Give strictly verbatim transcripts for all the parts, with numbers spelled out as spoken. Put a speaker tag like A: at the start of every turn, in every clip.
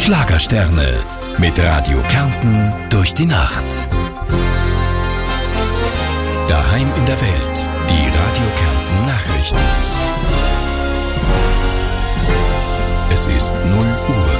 A: Schlagersterne mit Radio Kärnten durch die Nacht. Daheim in der Welt, die Radio Kärnten Nachrichten. Es ist null Uhr.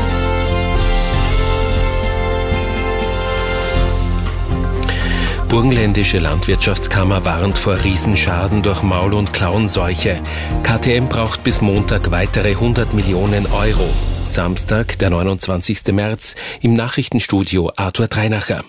B: Burgenländische Landwirtschaftskammer warnt vor Riesenschaden durch Maul- und Klauenseuche. K T M braucht bis Montag weitere hundert Millionen Euro. Samstag, der neunundzwanzigsten März, im Nachrichtenstudio Arthur Dreinacher.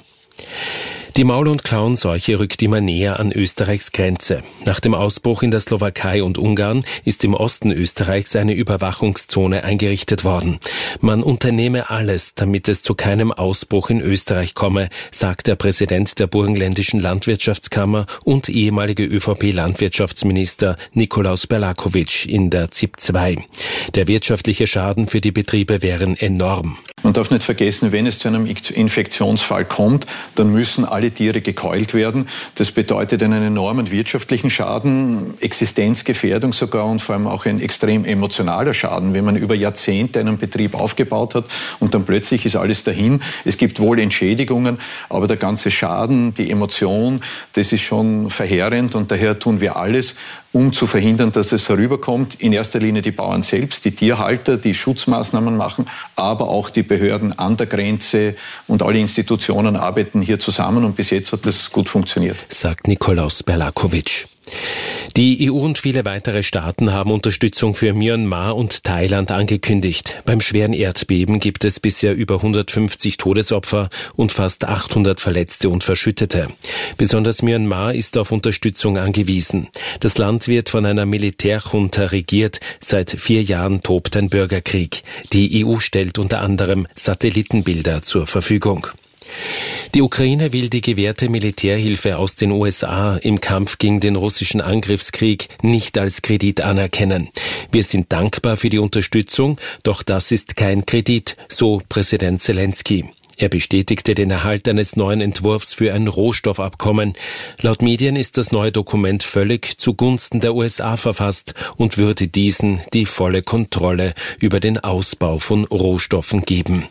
B: Die Maul- und Klauenseuche rückt immer näher an Österreichs Grenze. Nach dem Ausbruch in der Slowakei und Ungarn ist im Osten Österreichs eine Überwachungszone eingerichtet worden. Man unternehme alles, damit es zu keinem Ausbruch in Österreich komme, sagt der Präsident der Burgenländischen Landwirtschaftskammer und ehemalige ÖVP-Landwirtschaftsminister Nikolaus Berlakovic in der Z I P zwei. Der wirtschaftliche Schaden für die Betriebe wären enorm.
C: Man darf nicht vergessen, wenn es zu einem Infektionsfall kommt, dann müssen alle Tiere gekeult werden. Das bedeutet einen enormen wirtschaftlichen Schaden, Existenzgefährdung sogar und vor allem auch ein extrem emotionaler Schaden, wenn man über Jahrzehnte einen Betrieb aufgebaut hat und dann plötzlich ist alles dahin. Es gibt wohl Entschädigungen, aber der ganze Schaden, die Emotion, das ist schon verheerend und daher tun wir alles, um zu verhindern, dass es herüberkommt. In erster Linie die Bauern selbst, die Tierhalter, die Schutzmaßnahmen machen, aber auch die Behörden an der Grenze und alle Institutionen arbeiten hier zusammen und bis jetzt hat das gut funktioniert.
B: Sagt Nikolaus Berlakovic. Die E U und viele weitere Staaten haben Unterstützung für Myanmar und Thailand angekündigt. Beim schweren Erdbeben gibt es bisher über hundertfünfzig Todesopfer und fast achthundert Verletzte und Verschüttete. Besonders Myanmar ist auf Unterstützung angewiesen. Das Land wird von einer Militärjunta regiert. Seit vier Jahren tobt ein Bürgerkrieg. Die E U stellt unter anderem Satellitenbilder zur Verfügung. Die Ukraine will die gewährte Militärhilfe aus den U S A im Kampf gegen den russischen Angriffskrieg nicht als Kredit anerkennen. Wir sind dankbar für die Unterstützung, doch das ist kein Kredit, so Präsident Zelensky. Er bestätigte den Erhalt eines neuen Entwurfs für ein Rohstoffabkommen. Laut Medien ist das neue Dokument völlig zugunsten der U S A verfasst und würde diesen die volle Kontrolle über den Ausbau von Rohstoffen geben.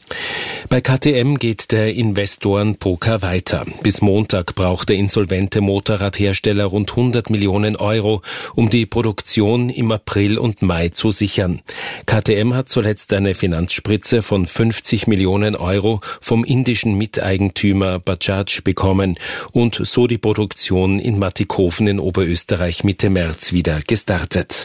B: Bei K T M geht der Investorenpoker weiter. Bis Montag braucht der insolvente Motorradhersteller rund hundert Millionen Euro, um die Produktion im April und Mai zu sichern. K T M hat zuletzt eine Finanzspritze von fünfzig Millionen Euro vom indischen Miteigentümer Bajaj bekommen und so die Produktion in Mattighofen in Oberösterreich Mitte März wieder gestartet.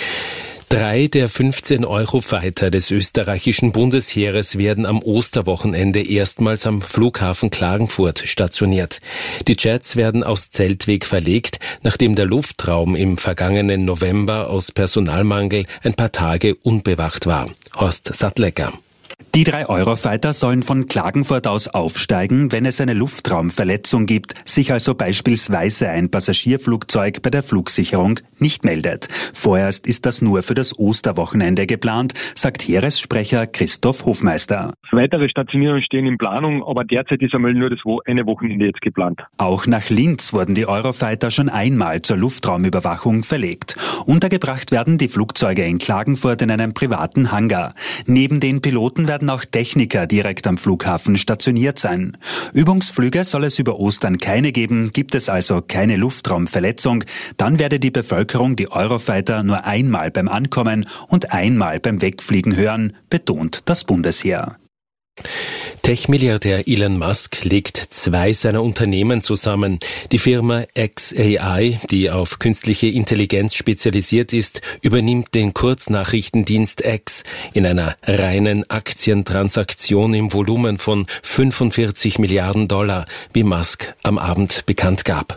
B: Drei der fünfzehn Eurofighter des österreichischen Bundesheeres werden am Osterwochenende erstmals am Flughafen Klagenfurt stationiert. Die Jets werden aus Zeltweg verlegt, nachdem der Luftraum im vergangenen November aus Personalmangel ein paar Tage unbewacht war. Horst Sattlecker.
D: Die drei Eurofighter sollen von Klagenfurt aus aufsteigen, wenn es eine Luftraumverletzung gibt, sich also beispielsweise ein Passagierflugzeug bei der Flugsicherung nicht meldet. Vorerst ist das nur für das Osterwochenende geplant, sagt Heeressprecher Christoph Hofmeister.
E: Weitere Stationierungen stehen in Planung, aber derzeit ist einmal nur das eine Wochenende jetzt geplant.
D: Auch nach Linz wurden die Eurofighter schon einmal zur Luftraumüberwachung verlegt. Untergebracht werden die Flugzeuge in Klagenfurt in einem privaten Hangar. Neben den Piloten werden auch Techniker direkt am Flughafen stationiert sein. Übungsflüge soll es über Ostern keine geben, gibt es also keine Luftraumverletzung, dann werde die Bevölkerung die Eurofighter nur einmal beim Ankommen und einmal beim Wegfliegen hören, betont das Bundesheer.
B: Tech-Milliardär Elon Musk legt zwei seiner Unternehmen zusammen. Die Firma X A I, die auf künstliche Intelligenz spezialisiert ist, übernimmt den Kurznachrichtendienst X in einer reinen Aktientransaktion im Volumen von fünfundvierzig Milliarden Dollar, wie Musk am Abend bekannt gab.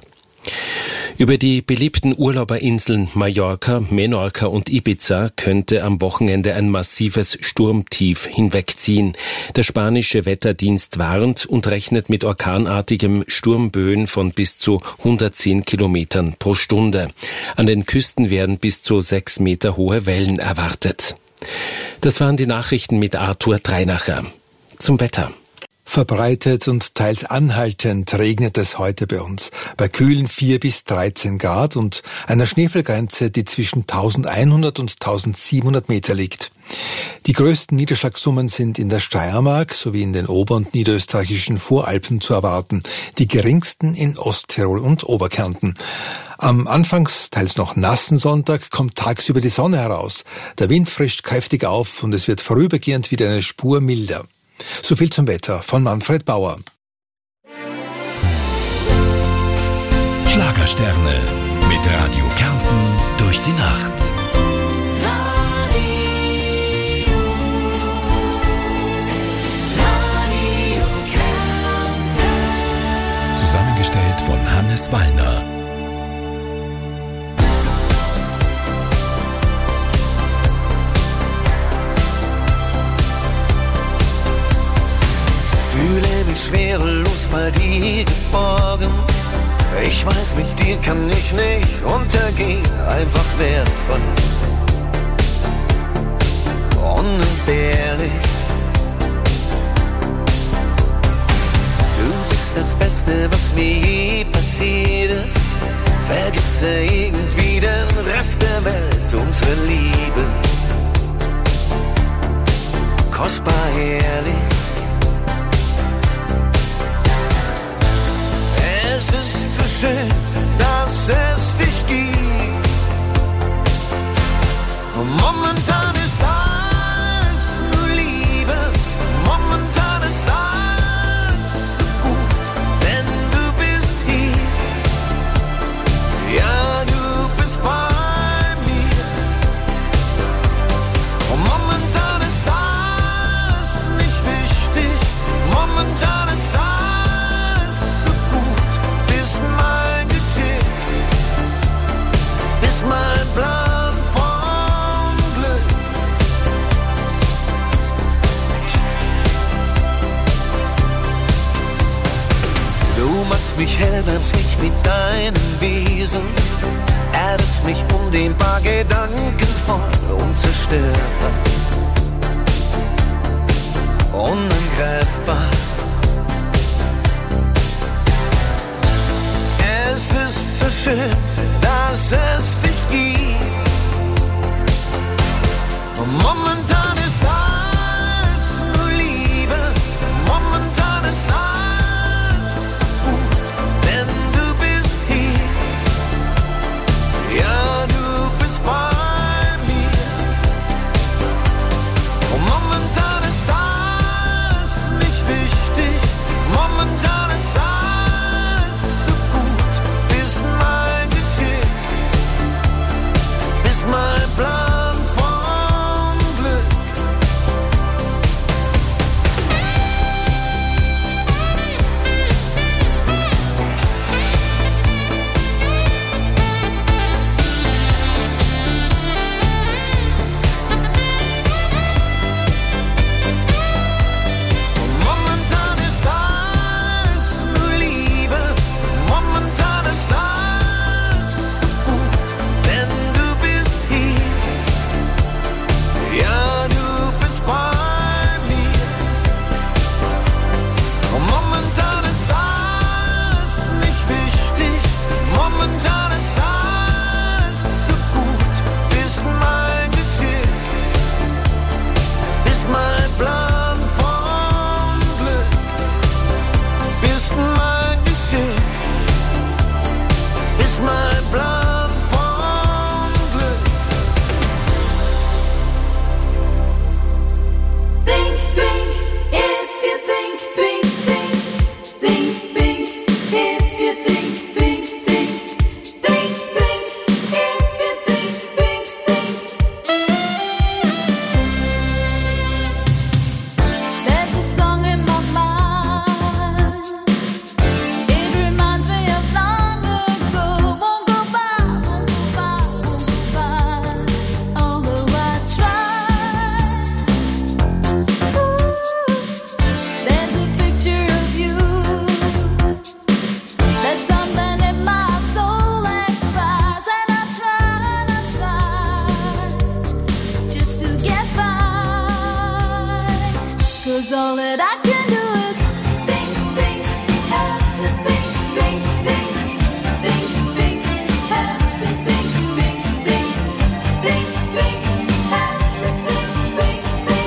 B: Über die beliebten Urlauberinseln Mallorca, Menorca und Ibiza könnte am Wochenende ein massives Sturmtief hinwegziehen. Der spanische Wetterdienst warnt und rechnet mit orkanartigem Sturmböen von bis zu hundertzehn Kilometern pro Stunde. An den Küsten werden bis zu sechs Meter hohe Wellen erwartet. Das waren die Nachrichten mit Arthur Dreinacher. Zum Wetter.
F: Verbreitet und teils anhaltend regnet es heute bei uns, bei kühlen vier bis dreizehn Grad und einer Schneefallgrenze, die zwischen eintausendeinhundert und eintausendsiebenhundert Meter liegt. Die größten Niederschlagssummen sind in der Steiermark sowie in den ober- und niederösterreichischen Voralpen zu erwarten, die geringsten in Osttirol und Oberkärnten. Am anfangs teils noch nassen Sonntag kommt tagsüber die Sonne heraus. Der Wind frischt kräftig auf und es wird vorübergehend wieder eine Spur milder. So viel zum Wetter von Manfred Bauer.
A: Schlagersterne mit Radio Kärnten durch die Nacht. Zusammengestellt von Hannes Wallner.
G: Fühle mich schwerelos bei dir geborgen. Ich weiß, mit dir kann ich nicht untergehen. Einfach wertvoll, unentbehrlich. Du bist das Beste, was mir je passiert ist. Vergesse irgendwie den Rest der Welt, unsere Liebe. Kostbar herrlich. Es ist so schön, dass es dich gibt. Und momentan ist alles nur Liebe. Momentan ist alles so gut, denn du bist hier. Ja, du bist bei mir. Und momentan ist alles nicht wichtig. Momentan ist alles mein Plan vom Glück. Du machst mich hell, wärmst mich mit deinem Wesen, erdest mich undehnbar, gedankenvoll, unzerstörbar, unangreifbar. Es ist so schön, dass es dich gibt. Und momentan ist alles nur Liebe. Momentan ist alles gut, denn du bist hier. Ja, du bist bei mir. Und momentan ist alles nicht wichtig. Momentan ist alles so gut, bist mein Geschick. Mein Plan vom Glück. Momentan ist alles nur Liebe. Momentan ist alles so gut, denn du bist ja, du bist bei mir. Und momentan ist alles nicht wichtig. Momentan ist alles so gut. Bist mein Geschick. Bist mein Plan vom Glück. Bist mein Geschick. Bist mein Plan vom Glück.
H: Think pink if you think pink, think, think pink if you think pink, think, think pink if you think pink, think. There's a song in my mind. It reminds me of long ago. Won't go by, won't go by, won't go by. Although I tried. There's a picture of you. There's something in my soul that cries, and I try, and I try just to get by. 'Cause all that I can do is think pink, have to think pink, think, think pink, have to think pink, think, think pink, have to think pink, think.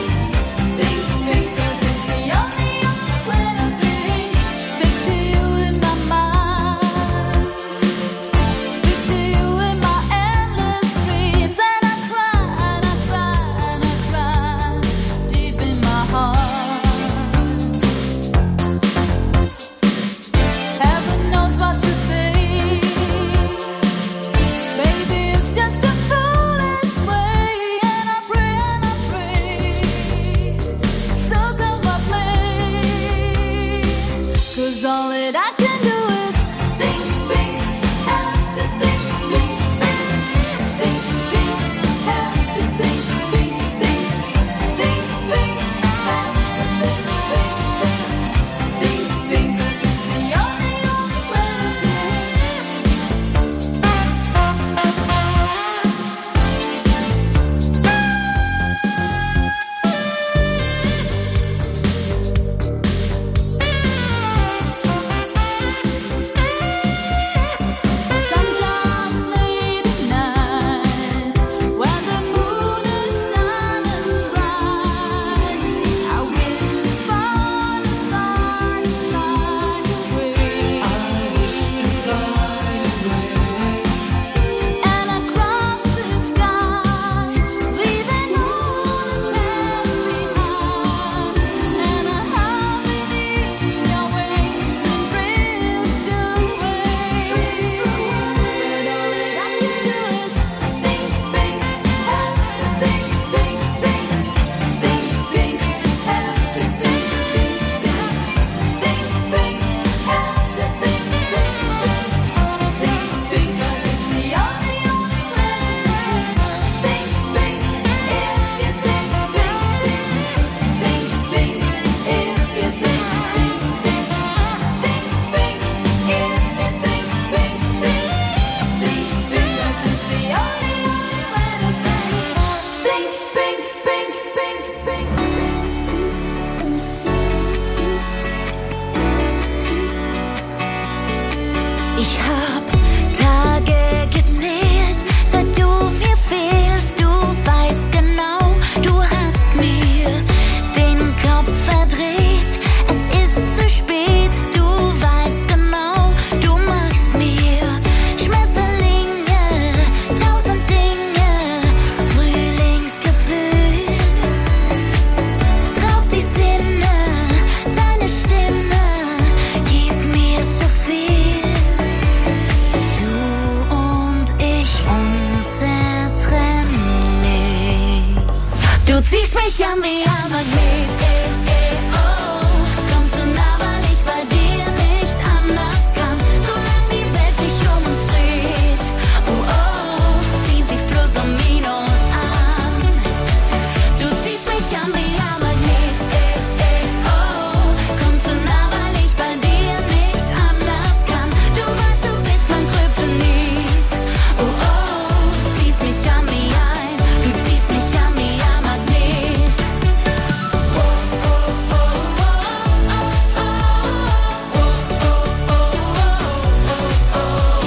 H: ziehst mich an wie ein Magnet, eh, eh, oh. Komm zu nah, weil ich bei dir nicht anders kann. Solange die Welt sich um uns dreht, oh, oh, ziehen sich Plus und Minus an. Du ziehst mich an wie ein Magnet, eh, eh, oh. Komm zu nah, weil ich bei dir nicht anders kann. Du weißt, du bist mein Kryptonit, oh, oh, ziehst mich an wie ein, du ziehst mich an wie ein Magnet. Oh, oh, oh, oh, oh, oh, oh, oh, oh,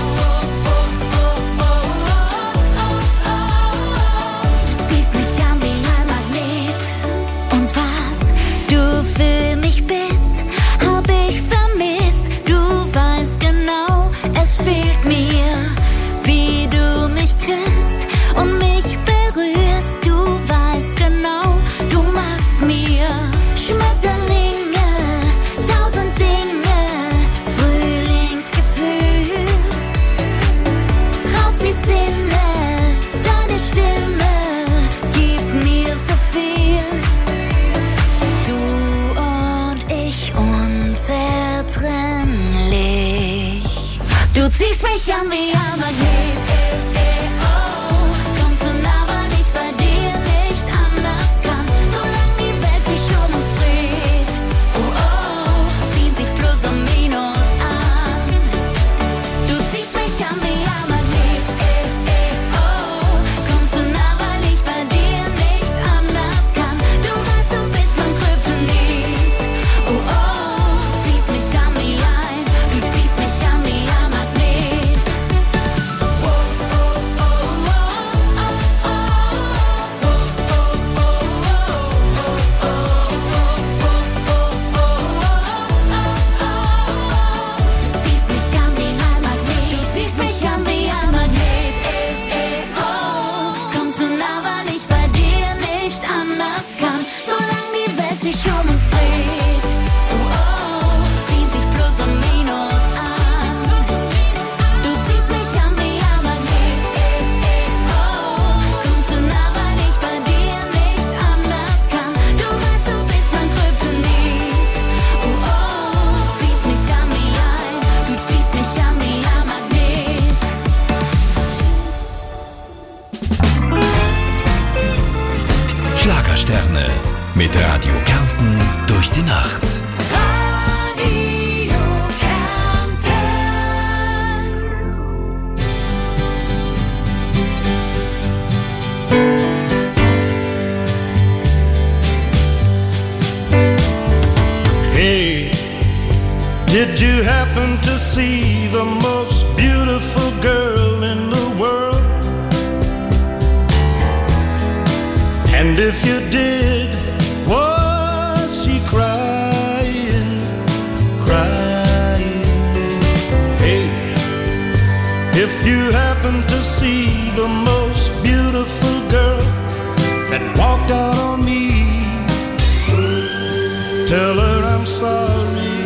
H: oh, ziehst mich an wie ein Magnet. Und was du für mich bist, hab ich vermisst. Du weißt genau, es fehlt mir, wie du mich küsst und mich berührst. Du weißt genau, du machst mir Schmetterlinge, tausend Dinge, Frühlingsgefühl. Raub sie Sinne, deine Stimme gibt mir so viel. Du und ich unzertrennlich. Du ziehst mich an wie ein Magnet, eh, eh, oh. Komm zu nah, weil ich bei dir nicht anders kann. Solange die Welt sich um uns dreht, oh, oh, ziehen sich Plus und Minus an. Du ziehst mich an wie ein Magnet, eh, eh, oh. Komm zu nah, weil ich bei dir nicht anders kann. Du weißt, du bist mein Kryptonit, oh, oh, ziehst mich an wie ein, du ziehst mich an wie ein Magnet. Oh, oh, oh, oh, oh, oh, ziehst mich an wie ein Magnet. Du ziehst mich an wie ein Magnet, eh, eh, oh. Komm zu nah, weil ich bei dir nicht anders kann. Solange die Welt sich um uns dreht, oh, oh, ziehen sich Plus und Minus an. Du ziehst mich an wie ein Magnet, eh, eh, oh. Komm zu nah, weil ich bei dir nicht anders kann. Du weißt, du bist mein Kryptonit, oh, oh, ziehst mich an wie ein, du ziehst mich an wie ein Magnet.
A: Schlagersterne mit Radio Kärnten durch die Nacht.
H: Radio Kärnten.
I: Hey, did you happen to see the most beautiful girl in the world? And if you did, was she crying, crying? Hey, if you happen to see the most beautiful girl that walked out on me, tell her I'm sorry.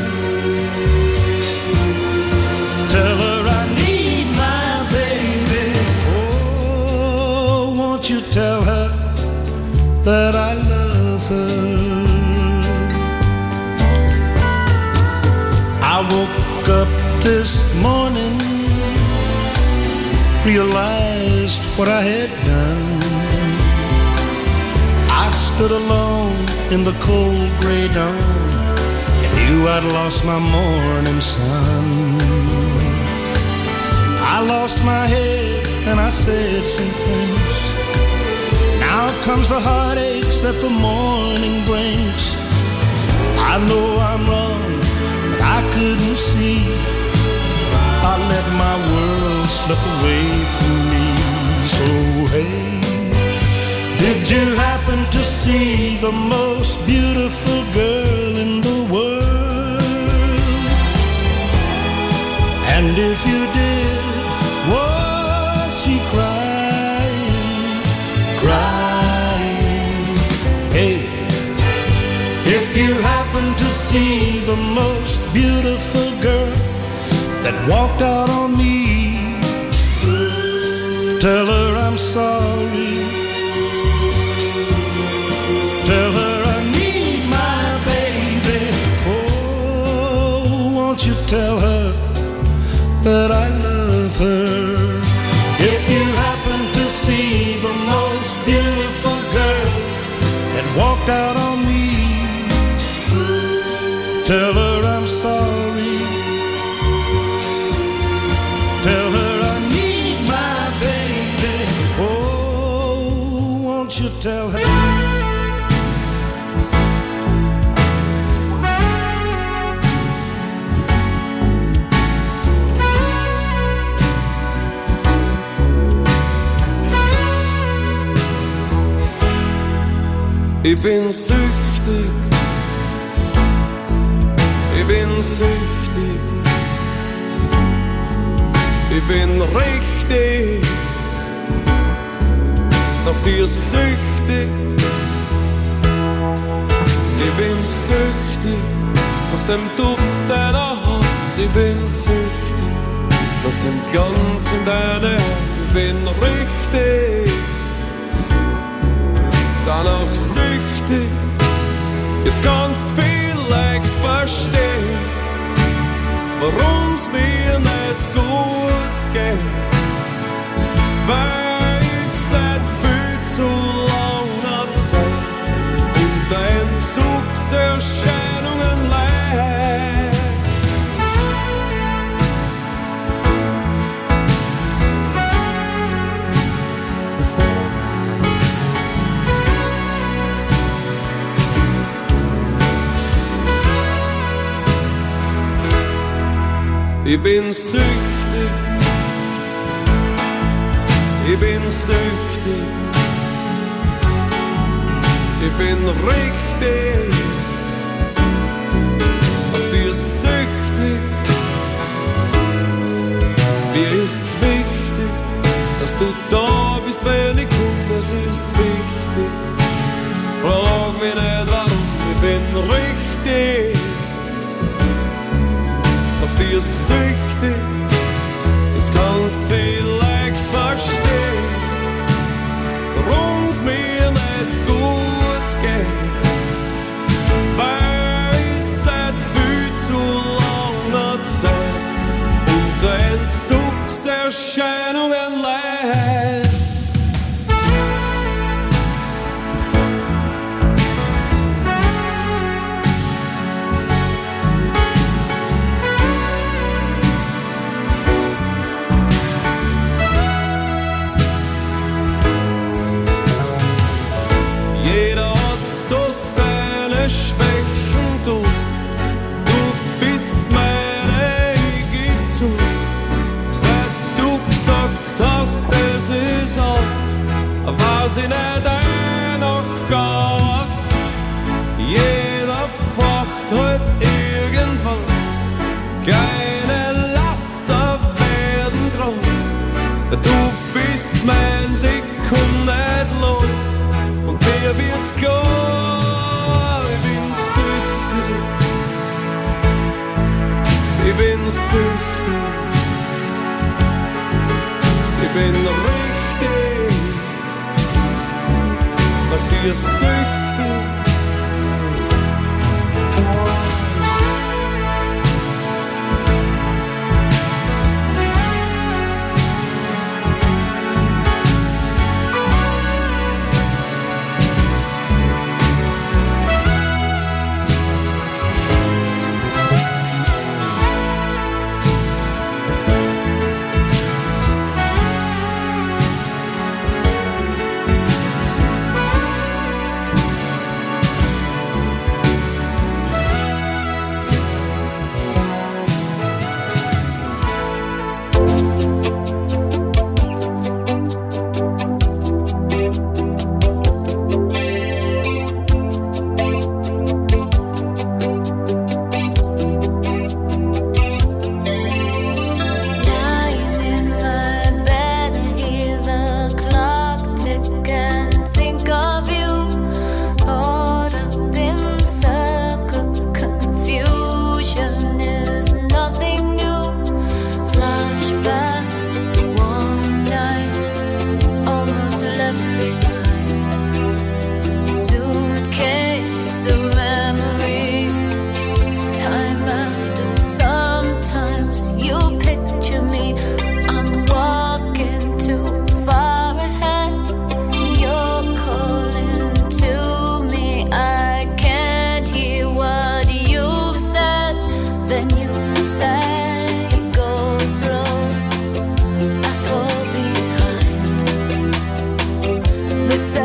I: Tell her I need my baby. Oh, won't you tell her that I love her? I woke up this morning, realized what I had done. I stood alone in the cold gray dawn and knew I'd lost my morning sun. I lost my head and I said some things. Now comes the heartaches that the morning brings. I know I'm wrong, but I couldn't see. I let my world slip away from me. So hey, did you happen to see the most beautiful girl in the world? And if you did, was she crying, crying? Hey, if you happen to see the most beautiful girl that walked out on me, tell her I'm sorry. tell her that I love her. If you happen to see the most beautiful girl that walked out on me, tell her I'm sorry. Tell her I need my baby. Oh, won't you tell her?
J: Ich bin süchtig, ich bin süchtig, ich bin richtig nach dir süchtig. Ich bin süchtig nach dem Duft deiner Haut, ich bin süchtig nach dem Glanz in deiner Hand. Ich bin richtig danach süchtig, jetzt kannst vielleicht verstehen, warum's mir nicht gut geht, weil ich seit viel zu langer Zeit unter Entzugserscheinungen leid. Ich bin süchtig, ich bin süchtig, ich bin richtig auf dir süchtig. Mir ist wichtig, dass du da bist, wenn ich komm, es ist wichtig. Frag mich nicht warum, ich bin richtig auf dir süchtig, jetzt kannst vielleicht verstehen, warum's mir nicht gut geht, weil ich seit viel zu langer Zeit unter Entzugserscheinungen leid. Was ich nicht ein noch aus. Jeder braucht halt irgendwas. Keine Laster werden groß. Du bist mein Sekund nicht los. Und mir wird klar, ich bin süchtig. Ich bin süchtig. Ich bin richtig auf dir süchtig.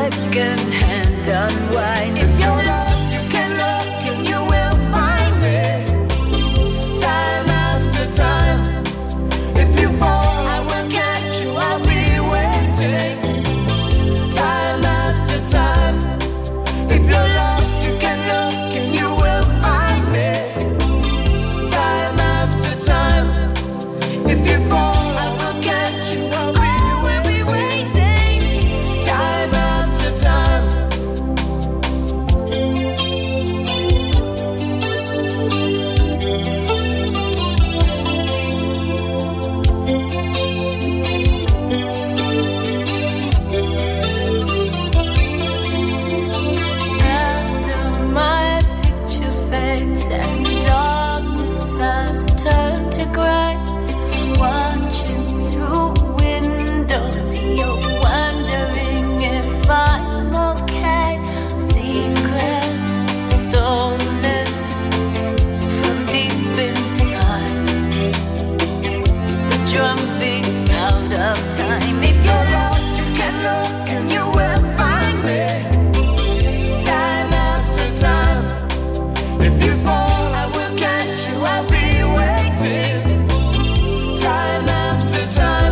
H: second-hand unwind. If you're lost, you can look and you will find me. Time after time. If you fall, I will catch you, I'll be waiting. Time after time. If you're lost, you can look and you will find me. Time after time. If you fall, I will catch you, I'll be waiting. Time after time. After my picture fades and darkness has turned to grey, watching through windows, you're wondering if I'm okay. Secrets stolen from deep inside. The drum beats out of time. If you're lost, you can look and you will find me. Time after time. If you fall, I will catch you, I'll be waiting. Time after time.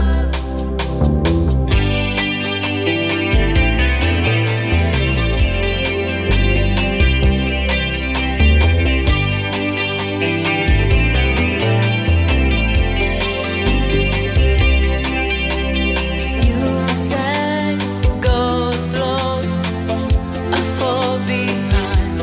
H: You said go slow, I fall behind.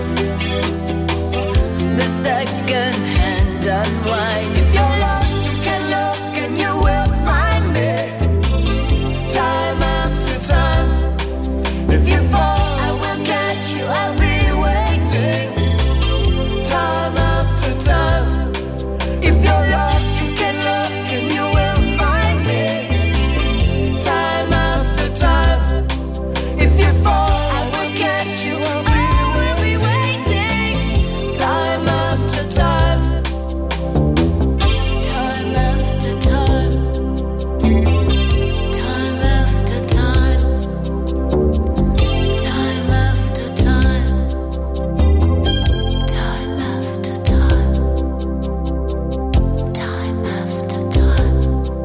H: The second hand unwind. If you're lost, you can look and you will find me. Time after time. If you fall, I will catch you, I'll be waiting. Time after time. If you're lost, you can look and you will find me. Time after time. If you fall, I will catch you, I'll be waiting. Time after time. Time after time. Time after time. Time after time. Time after time. Time after time.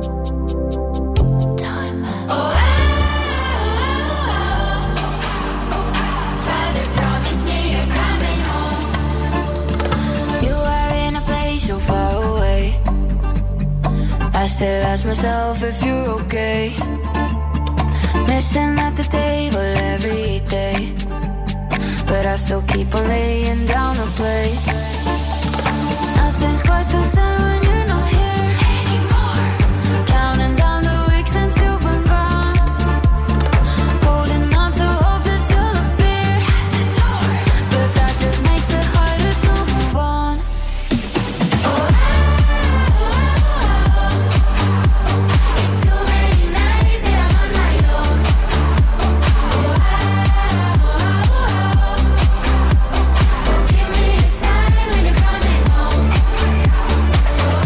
H: Time after Father promised me you're coming home. You are in a place so far away. I still ask myself if you're okay. Missing at the table every day, but I still keep on laying down a plate. Nothing's quite the same when you're not here anymore. Counting down the weeks since you've been gone. Holding on to hope that you'll appear at the door, but that just makes it harder to move on. Oh, it's too many nights that I'm on my own. So give me a sign when you're coming home.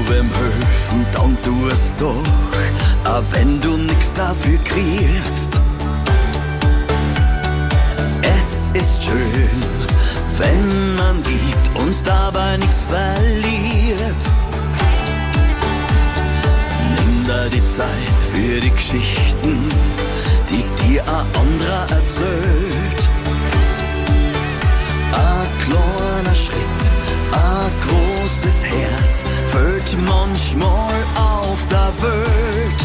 K: wem helfen, dann tu es doch, auch wenn du nix dafür kriegst. Es ist schön, wenn man gibt, uns dabei nichts verliert. Nimm da die Zeit für die Geschichten, die dir ein anderer erzählt. Ein kleiner Schritt, ein großes Herz fällt manchmal auf der Welt.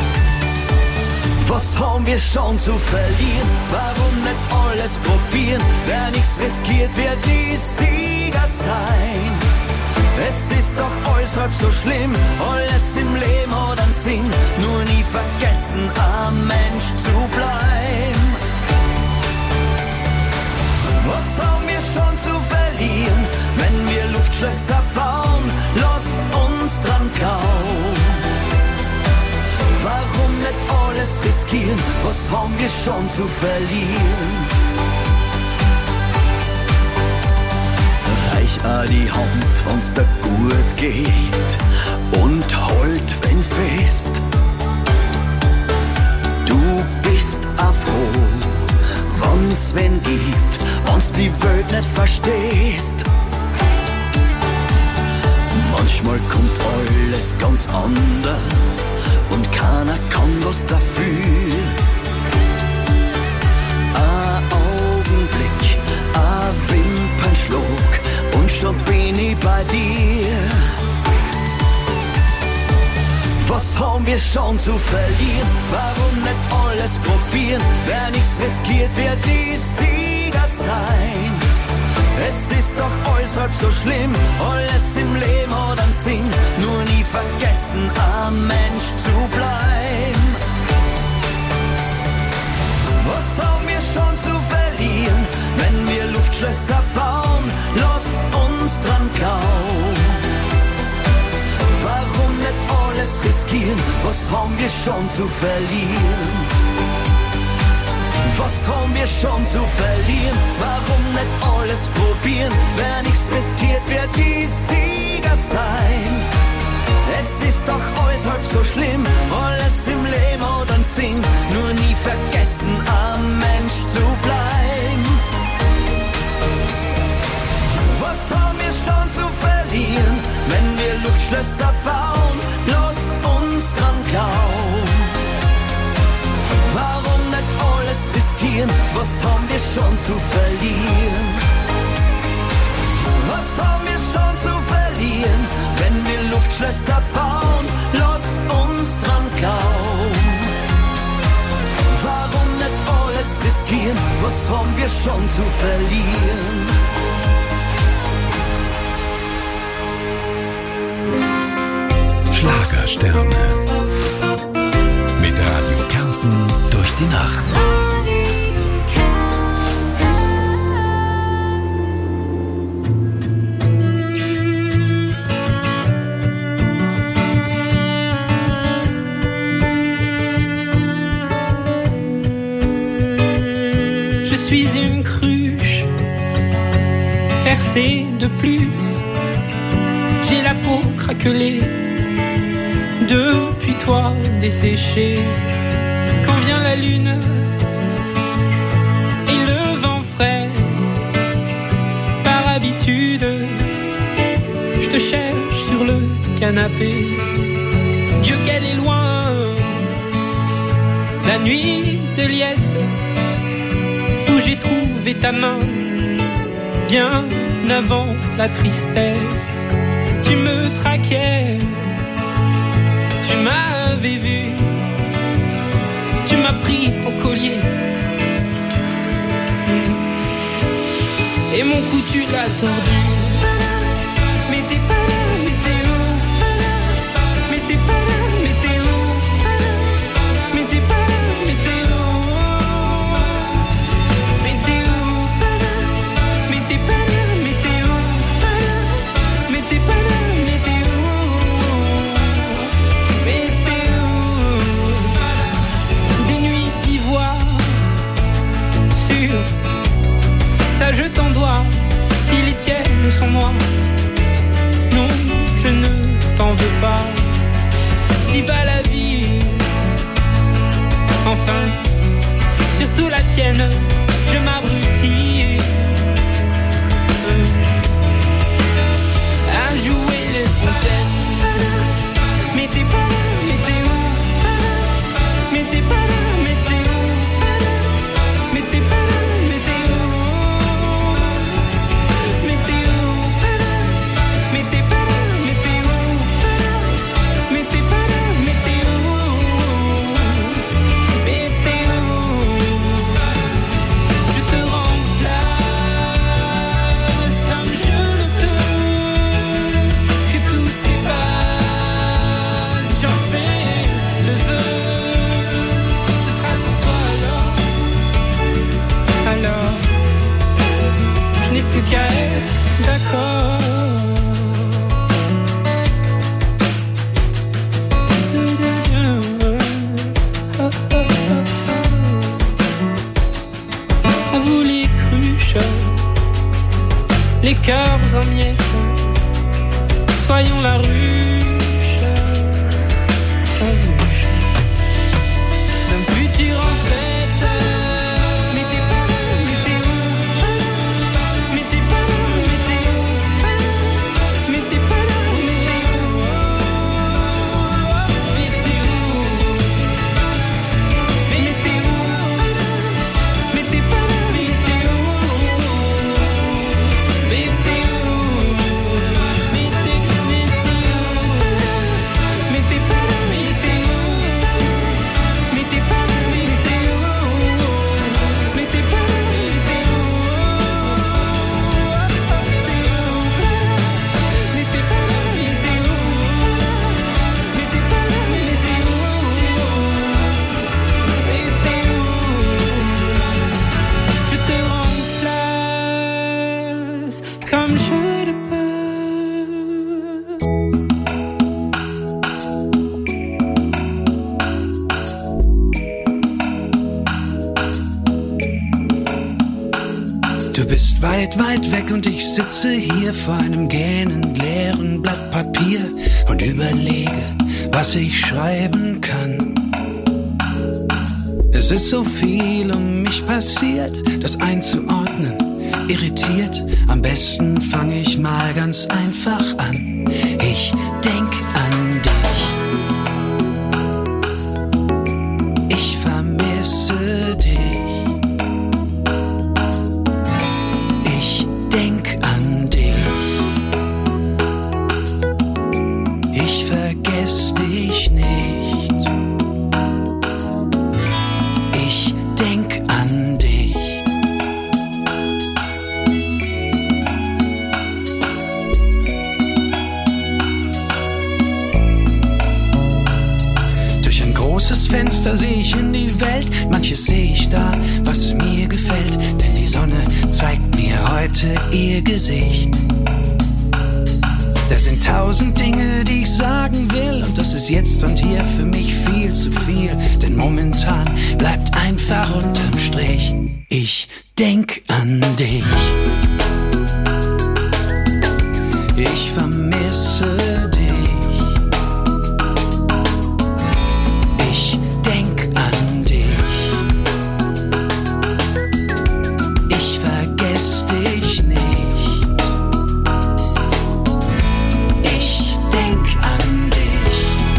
K: Was haben wir schon zu verlieren? Warum nicht alles probieren? Wer nichts riskiert, wird die Sieger sein. Es ist doch alles halb so schlimm, alles im Leben hat einen Sinn. Nur nie vergessen, ein Mensch zu bleiben. Was haben wir schon zu verlieren, wenn wir Luftschlösser bauen? Lass uns dran glauben. Warum nicht alles riskieren? Was haben wir schon zu verlieren? Reich auch die Hand, wenn's dir gut geht, und halt, wenn fest. Du bist auch froh, wenn's wen gibt, wenn's die Welt nicht verstehst. Manchmal kommt alles ganz anders und keiner kann was dafür. Ein Augenblick, ein Wimpernschlag und schon bin ich bei dir. Was haben wir schon zu verlieren? Warum nicht alles probieren? Wer nichts riskiert, wird die Sieger sein. Es ist doch alles halb so schlimm, alles im Leben hat einen Sinn. Nur nie vergessen, ein Mensch zu bleiben. Was haben wir schon zu verlieren, wenn wir Luftschlösser bauen? Lass uns dran glauben. Warum nicht alles riskieren? Was haben wir schon zu verlieren? Was haben wir schon zu verlieren? Warum nicht alles probieren? Wer nichts riskiert, wird die Sieger sein. Es ist doch alles halb so schlimm, alles im Leben hat einen Sinn. Nur nie vergessen, ein Mensch zu bleiben. Was haben wir schon zu verlieren, wenn wir Luftschlösser bauen? Lass uns dran glauben. Warum nicht alles riskieren? Was haben wir schon zu verlieren? Was haben wir schon zu verlieren, wenn wir Luftschlösser bauen? Lass uns dran glauben. Warum nicht alles riskieren? Was haben wir schon zu verlieren?
A: Schlagersterne. Mit Radio Kärnten durch die Nacht.
L: Je suis une cruche percée de plus. J'ai la peau craquelée depuis toi desséchée. Quand vient la lune et le vent frais, par habitude, je te cherche sur le canapé. Dieu qu'elle est loin, la nuit de liesse, où j'ai trouvé ta main, bien avant la tristesse. Tu me traquais, tu m'avais vu, tu m'as pris au collier, et mon cou tu l'as tordu. Mais t'es pas là, mais t'es où? Mais t'es pas là, mais t'es où? Mais t'es pas là, mais t'es où? Mais t'es où? Mais t'es pas là, mais t'es où? Mais t'es pas là, mais t'es où? Mais t'es où? Des nuits d'ivoire sur ça je t'en dois, si les tiennes sont noires. Non, je ne t'en m'en veux pas. Si va la vie, enfin, surtout la tienne, je m'abrutis à jouer les fontaines. Mais t'es pas là, mais t'es où? Mais t'es pas là, mais t'es où? Mais t'es pas là, mais t'es où? Mais t'es où? Mais t'es pas là, mais t'es où? Mais t'es pas là, mais t'es où? Mais t'es où? Je te remplace comme je le peux. Que tout s'efface, j'en fais le vœu. Ce sera sans toi alors. Alors, je n'ai plus qu'à être d'accord. À vous les cruches, les cœurs en miettes, soyons la ruche, la ruche d'un futur en fête. Mais t'es pas là, mais t'es où? Mais t'es pas là, mais t'es où? Mais t'es pas là, mais t'es où? Mais t'es où? Mais t'es où? Mais t'es pas là, mais t'es où? Mais t'es où? Mais t'es, mais t'es où? Mais t'es pas là, mais t'es où? Mais t'es pas là, mais t'es où? Mais t'es pas là, mais t'es où? T'es où? Mais t'es pas là, mais t'es où? Mais t'es pas là, mais t'es où? Mais t'es où? Je te remplace comme je le peux.
M: Du bist weit, weit weg und ich sitze hier vor einem gähnend leeren Blatt Papier und überlege, was ich schreiben kann. Es ist so viel um mich passiert, das einzuordnen irritiert. Am besten fange ich mal ganz einfach an. Ich denk an dich. Ich vermisse dich. Ich denk an dich. Ich vergess dich nicht. Ich denk an dich. Durch ein großes Fenster sehe ich in die Welt. Manches sehe ich da, was mir gefällt. Denn die Sonne zeigt mir heute ihr Gesicht. Da sind tausend Dinge, die ich sagen will. Und das ist jetzt und hier für mich viel zu viel. Denn momentan bleibt einfach unterm Strich: ich denk an dich. Ich vermisse dich. Ich denk an dich. Ich vergess dich nicht. Ich denk an dich.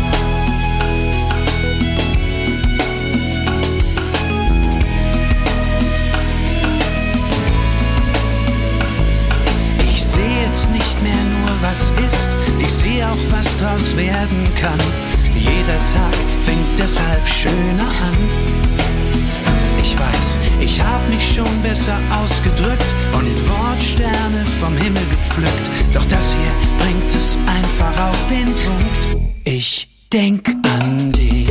M: Ich sehe jetzt nicht mehr nur, was ist. Ich sehe auch, was draus werden kann. Jeder Tag fängt deshalb schöner an. Ich weiß, ich hab mich schon besser ausgedrückt und Wortsterne vom Himmel gepflückt. Doch das hier bringt es einfach auf den Punkt: ich denk an dich.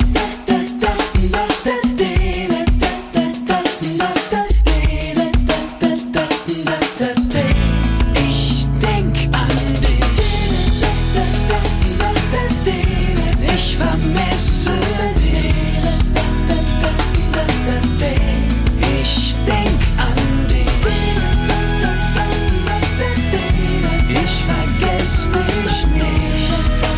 M: Ich denk an dich. Ich vermisse dich. Ich denk an dich. Ich vergess dich nicht.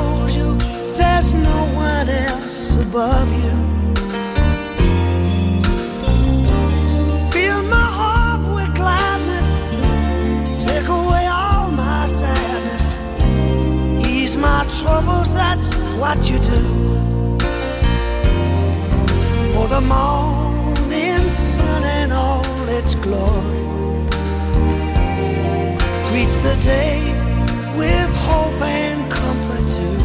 G: told you there's no one else above you. Fill my heart with gladness, take away all my sadness, ease my troubles, that's what you do. For the morning sun and all its glory greets the day with hope and comfort too.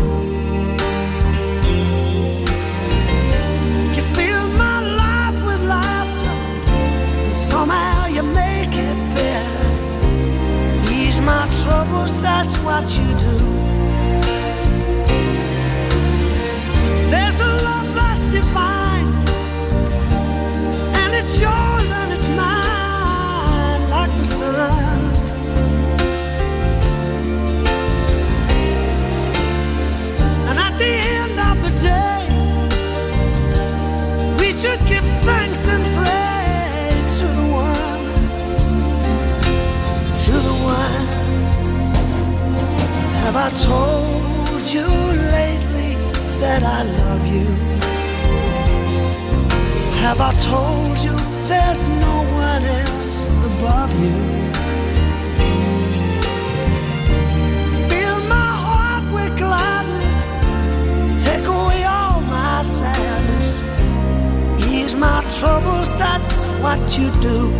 G: You fill my life with laughter, and somehow you make it better. Ease my troubles, that's what you do. There's a love that's divine, and it's yours and it's mine, like the sun. And at the end of the day, we should give thanks and pray to the one, to the one. Have I told you lately that I love you? Have I told you there's no one else above you? Fill my heart with gladness, take away all my sadness, ease my troubles, that's what you do.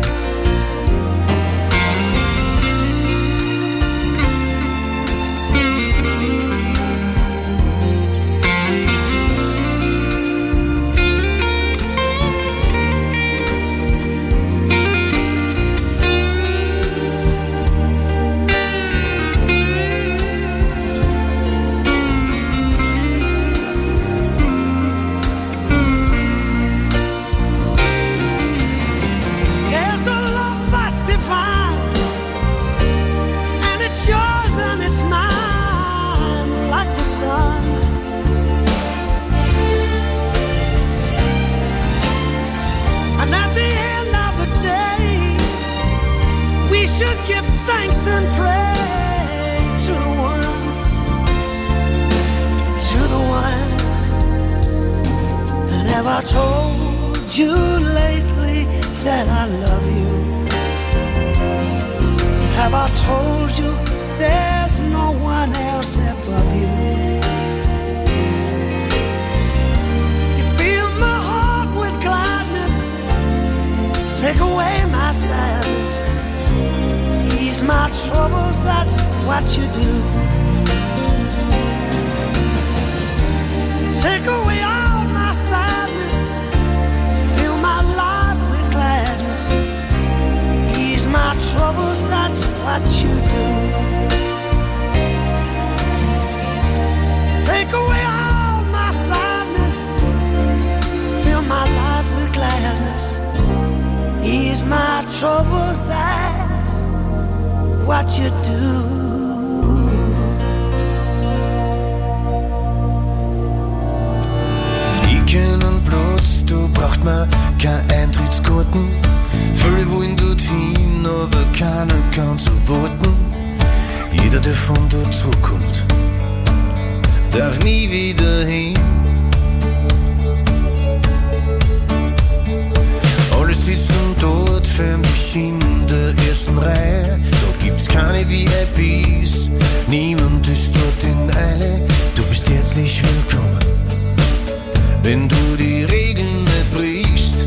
G: There's a love that's divine, and it's yours and it's mine, like the sun. And at the end of the day, we should give thanks and pray to the one, to the one. And have I told you lately that I love you? Have I told you there's no one else above you? You fill my heart with gladness, take away my sadness, ease my troubles, that's what you do. Take away all my sadness, fill my life with gladness, ease my troubles, that's what you do. Take away all my sadness, fill my life with gladness, ease my troubles, that's what you do.
N: Ich kenn einen Platz, da braucht man keine Eintrittskarten. Viele wollen dorthin, aber keiner kann so warten. Jeder, der von dort zurückkommt, darf nie wieder hin. Alle sitzen dort förmlich in der ersten Reihe. Da gibt's keine V I Ps, niemand ist dort in Eile. Du bist herzlich willkommen, wenn du die Regeln nicht brichst.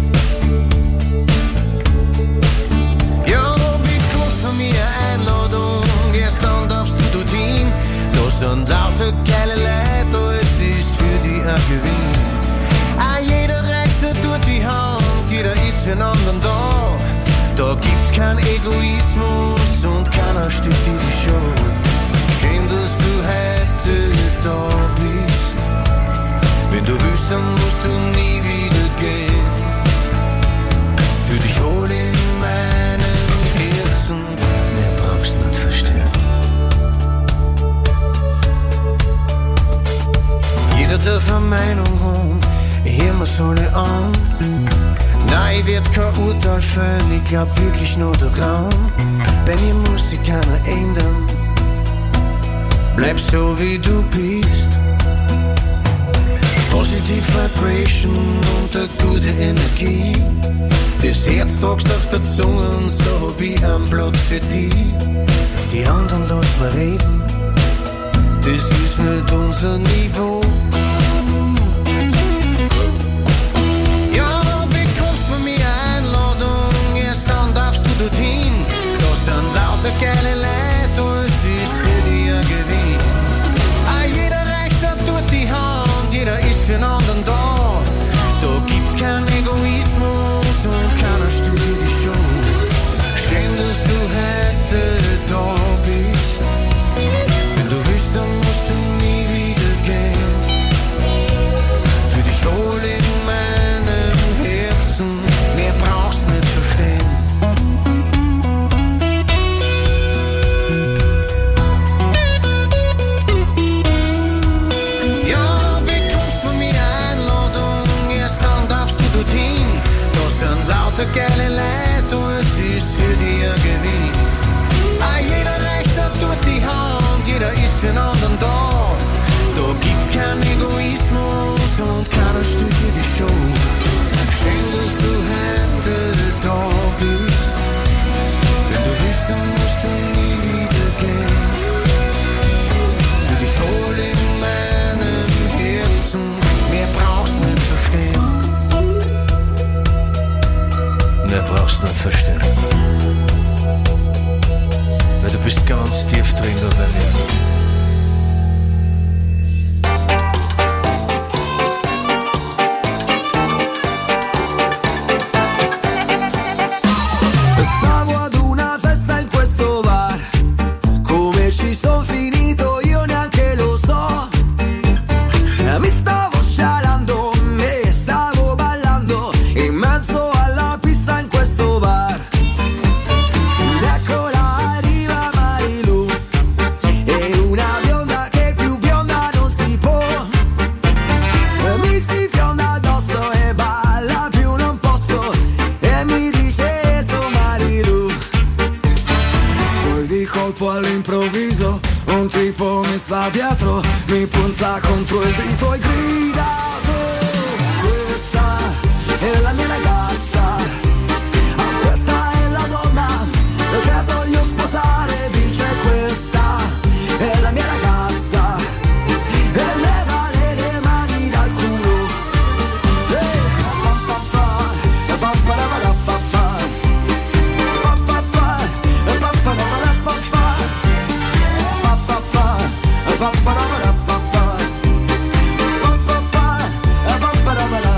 N: Ja, du bekommst von mir eine Einladung, erst dann darfst du dorthin. Da sind lauter geile Leute, es ist für die ein Gewinn. Ah, jeder reicht dir durch die Hand, jeder ist für einen anderen da. Da gibt's keinen Egoismus und keiner stört dir die Show. Schön, dass du heute da bist. Wenn du willst, dann musst du nie wieder gehen. Für dich wohl in meinem Herzen, mehr brauchst nicht verstehen. Jeder darf eine Meinung haben, hören wir's alle an. Nein, ich werd kein Urteil fällen, ich glaub wirklich nur daran. Bei mir muss sich keiner ändern, bleib so wie du bist. Positive Vibration und eine gute Energie. Das Herz tragst auf der Zunge und so hab ich einen Platz für dich. Die anderen lass mal reden, das ist nicht unser Niveau. Ja, bekommst von mir eine Einladung, erst dann darfst du dorthin. Da sind lauter geile Leute, alles ist für dich ein Gewinn. Ah, jeder reicht da dort die Hand, jeder ist für den anderen da. Da gibt's keinen Egoismus und keiner stellt dir die Schuld. Schön, dass du heute da bist. Wenn du willst, dann musst du nie wieder gehen. Für dich wohl in meinem Herzen, mehr brauchst nicht verstehen. Ja, bekommst von mir Einladung, erst dann darfst du dorthin. Da sind lauter geile Leute, alles ist für dich ein Gewinn. Ah, jeder reicht da dort die Hand, jeder ist für den anderen da. Da gibt's keinen Egoismus und keiner stellt dir die Schuld. Schön, dass du heute da bist. Wenn du willst, dann musst du nie wieder gehen. Für dich wohl in meinem Herzen, mehr brauchst nicht verstehen. Mehr brauchst nicht verstehen. Weil du bist ganz tief drin, da bei mir.
K: Stavo ad una festa in questo bar, come ci son finito io neanche lo so. Mi stavo scialando, me stavo ballando in mezzo alla pista in questo bar. Eccola arriva Marilu, e una bionda che più bionda non si può. Mi si fionda addosso e balla più non posso, e mi dice so Marilu. Poi di colpo all'improvviso un tipo mi sta dietro, mi punta contro il dito e grida: questa è la mia ragazza, ah, questa è la donna che voglio sposare. Dice: questa è la mia ragazza, e leva le mani dal culo. Eh, pa, pa, pa, pa, pa, la, la, pa, pa. Pa, pa, pa, pa, pa, la, la, pa, pa. Pa, pa, pa, pa, pa, la, la, pa, pa. Pa, pa, pa, pa, pa, la, la, la.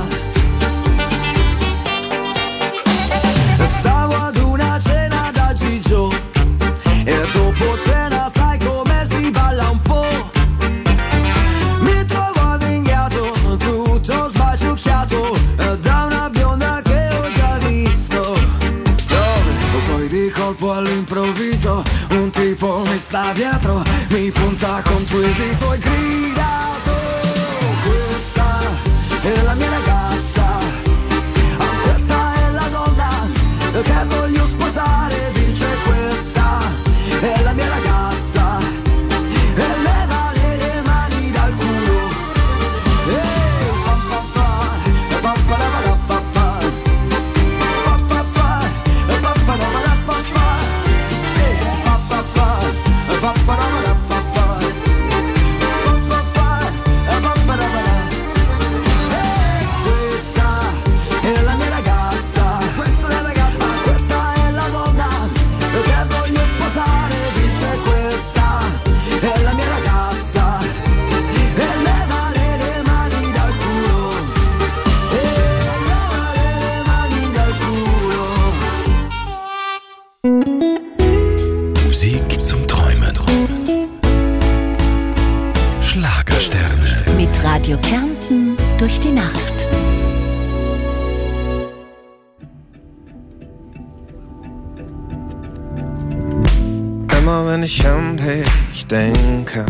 K: Stavo ad una cena da Gigio, e dopo cena sai come si balla un po'. Mi trovo avvinghiato, tutto sbaciucchiato, da una bionda che ho già visto. Dove? Poi di colpo all'improvviso un tipo mi sta dietro, mi punta contro il dito e grida: questa è la mia ragazza, ah, questa è la donna che voglio sposare. Dice: questa è la mia ragazza, e leva le mani dal culo. Eh, pa, pa, pa, pa, pa, la, la, pa, pa. Pa, pa, pa, pa, pa, la, la, pa, pa. Eh, pa, pa, pa, pa, pa, la, la, pa, pa. Pa, pa, pa, pa, pa, la, la. Eh, questa è la mia ragazza, questa è la ragazza, questa è la donna che voglio sposare. Dice: questa è la mia ragazza, e leva le mani dal culo. E leva le mani dal culo.
A: Musik zum Träumen. Schlagersterne.
O: Mit Radio Kärnten durch die Nacht.
P: Immer wenn ich an dich denke,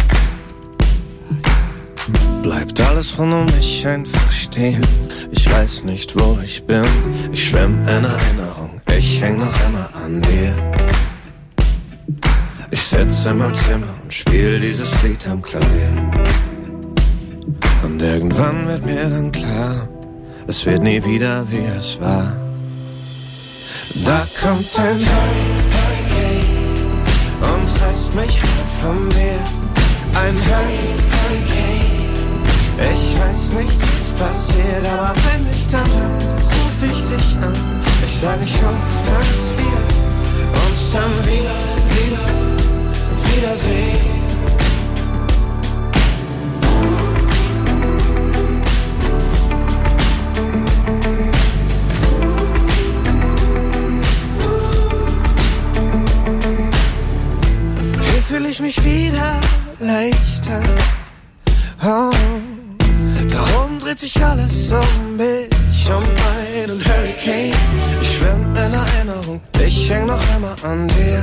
P: bleibt alles rund um mich einfach stehen. Ich weiß nicht, wo ich bin, ich schwimm in Erinnerung, ich häng noch immer an dir. Ich sitz in meinem Zimmer und spiel dieses Lied am Klavier. Und irgendwann wird mir dann klar, es wird nie wieder wie es war. Da kommt ein Hurricane und reißt mich von mir. Ein Hurricane, ich weiß nicht, was passiert, aber wenn ich dann lande, ruf ich dich an. Ich sag, ich hoffe, dass wir uns dann wieder, wieder, wiedersehen. Hier fühl ich mich wieder leichter. Oh. Da oben dreht sich alles um mich, um einen Hurricane. Ich schwimm in Erinnerung, ich häng noch immer an dir.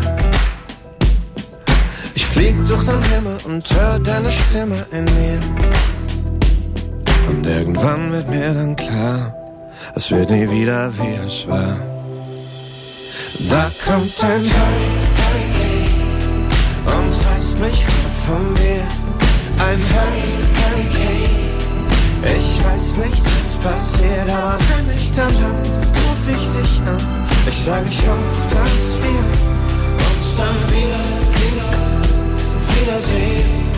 P: Ich flieg durch den Himmel und hör deine Stimme in mir. Und irgendwann wird mir dann klar, es wird nie wieder wie es war. Da kommt ein Hurricane und reißt mich von mir. Ein Hurricane, ich weiß nicht, was passiert, aber wenn ich dann lande, ruf ich dich an. Ich sag, ich hoffe, dass wir uns dann wieder, wieder, wiedersehen.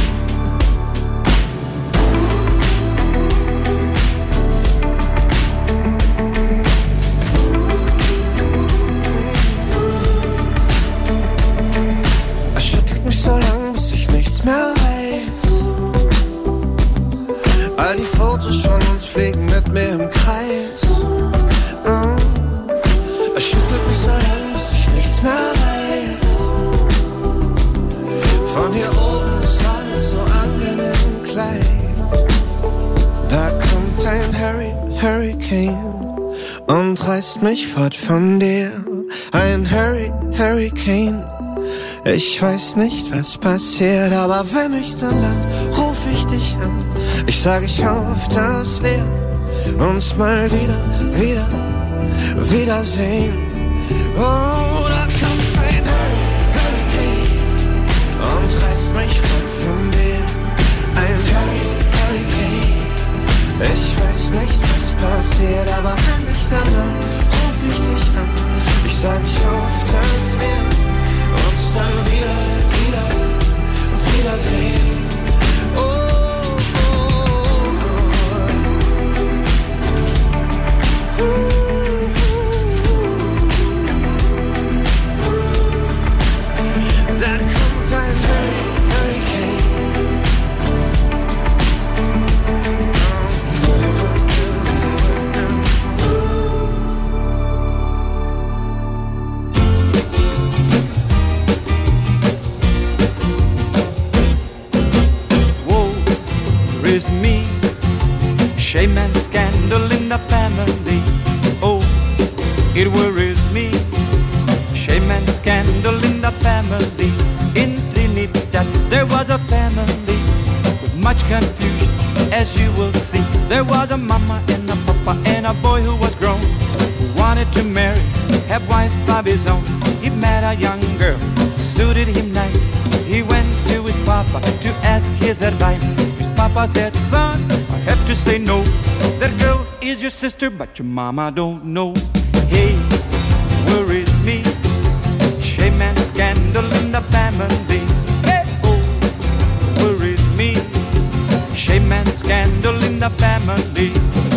P: Er schüttelt mich so lang, bis ich nichts mehr weiß. All die Fotos von uns fliegen mit mir im Kreis. Mm. Er schüttelt mich so lang, bis ich nichts mehr weiß. Von hier oben ist alles so angenehm klein. Da kommt ein Hurry, Hurricane und reißt mich fort von dir. Ein Hurry, Hurricane. Ich weiß nicht, was passiert, aber wenn ich dann land, ruf ich dich an. Ich sag, ich hoffe, dass wir uns mal wieder, wieder, wiedersehen. Oh, da kommt ein Hurricane und reißt mich fort von dir. Ein Hurricane, ich weiß nicht, was passiert, aber wenn ich dann land, ruf ich dich an. Ich sag, ich hoffe, dass wir uns dann wieder, wieder, wiedersehen. Oh, oh, oh, oh. Da kommt ein Hurricane.
Q: Is me, shame and scandal in the family. Oh, it worries me, shame and scandal in the family. In Trinidad there was a family with much confusion, as you will see. There was a mama and a papa and a boy who was grown, who wanted to marry, have wife of his own. He met a young girl who suited him nice. He went to his papa to ask his advice. Papa said, son, I have to say no. That girl is your sister, but your mama don't know. Hey, worries me, shame and scandal in the family. Hey, oh, worries me, shame and scandal in the family.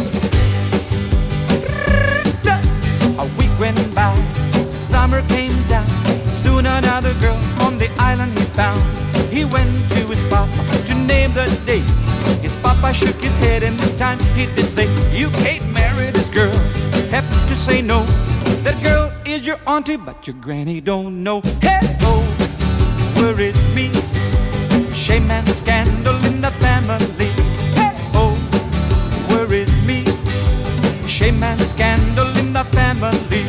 Q: A week went by, summer came down. Soon another girl on the island he found. He went to his papa to name the date. His papa shook his head and this time he did say, you can't marry this girl, have to say no. That girl is your auntie, but your granny don't know. Hey, oh, where is me? Shame and scandal in the family. Hey, oh, where is me? Shame and scandal in the family.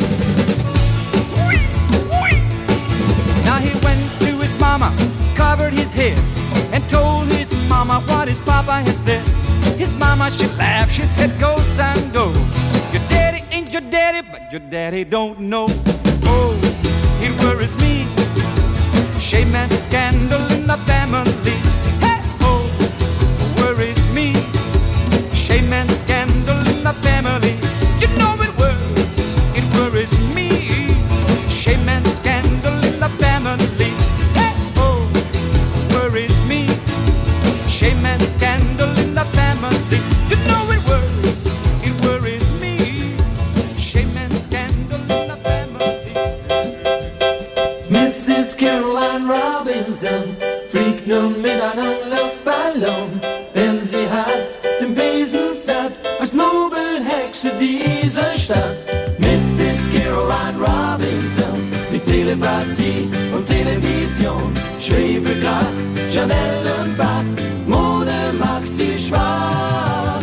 Q: Now he went to his mama, covered his head, and told his mama what his papa had said. His mama, she laughed, she said, go son, go. Your daddy ain't your daddy, but your daddy don't know. Oh, it worries me, Shame and scandal in the family. Hey, oh, worries me. Shame and scandal in the family. You know it worries, it worries me. Shame and scandal in the family. Hey, oh, worries me. Shame and scandal in the family. You know it worries, it worries me. Shame and scandal in the family.
R: Missus Caroline Robinson fliegt nun mit einem Luftballon, denn sie hat den Besen satt als Nobelhexe dieser Stadt. Missus Caroline Robinson mit Telepathie und Television, Schwefelgrad, Chanel und Bach, Mode macht sie schwach.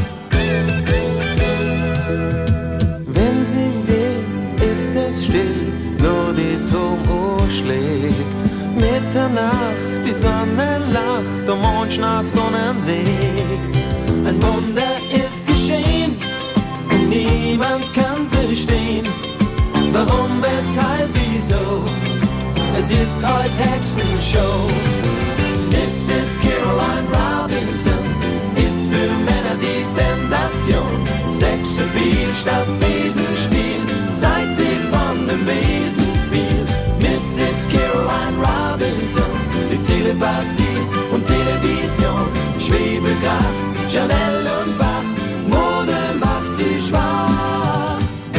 R: Wenn sie will, ist es still, nur die Turmuhr schlägt. Mitternacht, die Sonne lacht, der Mond schnarcht unentwegt. Ein Wunder ist geschehen und niemand kann verstehen, warum, weshalb, wieso. Es ist heute Hexenshow. Missus Caroline Robinson ist für Männer die Sensation. Sexappeal statt Besenstiel, seit sie von dem Besen fiel. Missus Caroline Robinson, die Telepathie und Television, Schwefelgrad, Chanel und Bach, Mode macht sie schwach.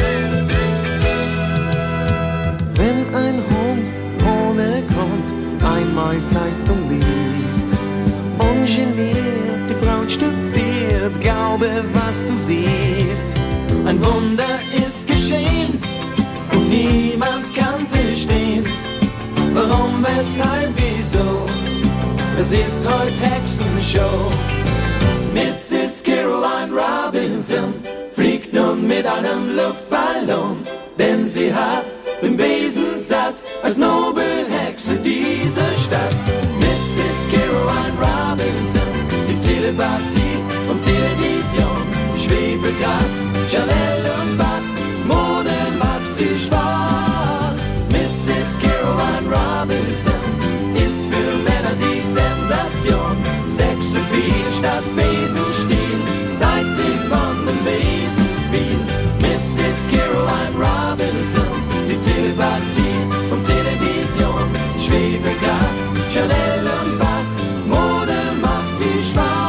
R: Wenn ein Hund ohne Grund einmal Zeitung liest, ungeniert die Frau studiert, glaube, was du siehst. Ein Wunder ist geschehen und niemand kann verstehen, warum, weshalb, wieso. Es ist heute Hexenshow. Missus Caroline Robinson fliegt nun mit einem Luftballon, denn sie hat den Besen satt als Nobelhexe dieser Stadt. Missus Caroline Robinson, die Telepathie und Television, Schwefelgrad, Chanel und Bach, Mode macht sie schwach. Missus Caroline Robinson ist für Männer die Sensation. Sexappeal statt Besenstiel, seit sie von dem Besen fiel. Missus Caroline Robinson, die Telepathie und Television, Schwefelgrad, Chanel und Bach, Mode macht sie schwach.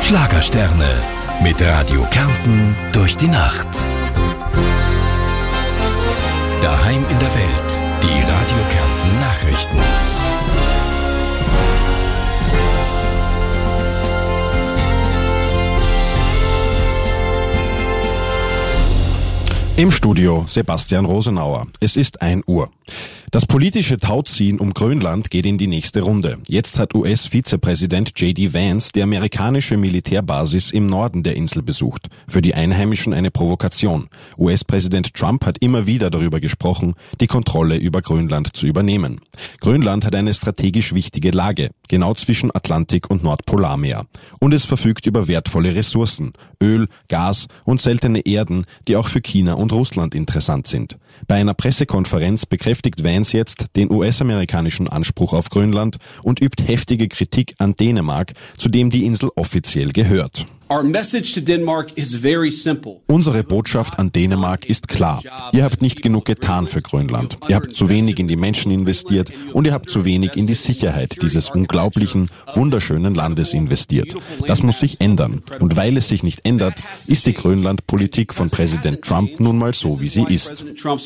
A: Schlagersterne mit Radio Kärnten durch die Nacht. Daheim in der Welt, die Radio Kärnten Nachrichten.
S: Im Studio Sebastian Rosenauer. Es ist ein Uhr. Das politische Tauziehen um Grönland geht in die nächste Runde. Jetzt hat U S-Vizepräsident J D Vance die amerikanische Militärbasis im Norden der Insel besucht. Für die Einheimischen eine Provokation. U S-Präsident Trump hat immer wieder darüber gesprochen, die Kontrolle über Grönland zu übernehmen. Grönland hat eine strategisch wichtige Lage, genau zwischen Atlantik und Nordpolarmeer. Und es verfügt über wertvolle Ressourcen, Öl, Gas und seltene Erden, die auch für China und Russland interessant sind. Bei einer Pressekonferenz bekräftigt Vance jetzt den U S-amerikanischen Anspruch auf Grönland und übt heftige Kritik an Dänemark, zu dem die Insel offiziell gehört.
T: Our message to Denmark is very simple.
S: Unsere Botschaft an Dänemark ist klar. Ihr habt nicht genug getan für Grönland. Ihr habt zu wenig in die Menschen investiert und ihr habt zu wenig in die Sicherheit dieses unglaublichen, wunderschönen Landes investiert. Das muss sich ändern. Und weil es sich nicht ändert, ist die Grönland-Politik von Präsident Trump nun mal so, wie sie ist.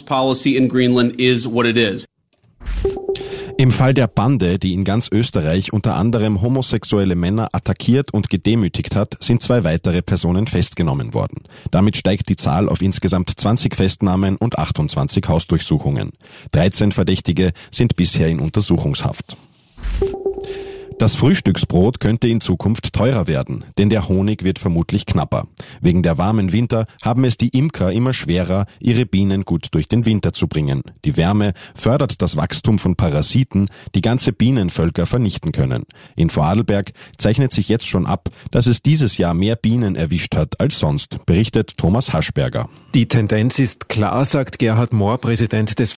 S: Im Fall der Bande, die in ganz Österreich unter anderem homosexuelle Männer attackiert und gedemütigt hat, sind zwei weitere Personen festgenommen worden. Damit steigt die Zahl auf insgesamt zwanzig Festnahmen und achtundzwanzig Hausdurchsuchungen. dreizehn Verdächtige sind bisher in Untersuchungshaft. Das Frühstücksbrot könnte in Zukunft teurer werden, denn der Honig wird vermutlich knapper. Wegen der warmen Winter haben es die Imker immer schwerer, ihre Bienen gut durch den Winter zu bringen. Die Wärme fördert das Wachstum von Parasiten, die ganze Bienenvölker vernichten können. In Vorarlberg zeichnet sich jetzt schon ab, dass es dieses Jahr mehr Bienen erwischt hat als sonst, berichtet Thomas Haschberger.
U: Die Tendenz ist klar, sagt Gerhard Mohr, Präsident des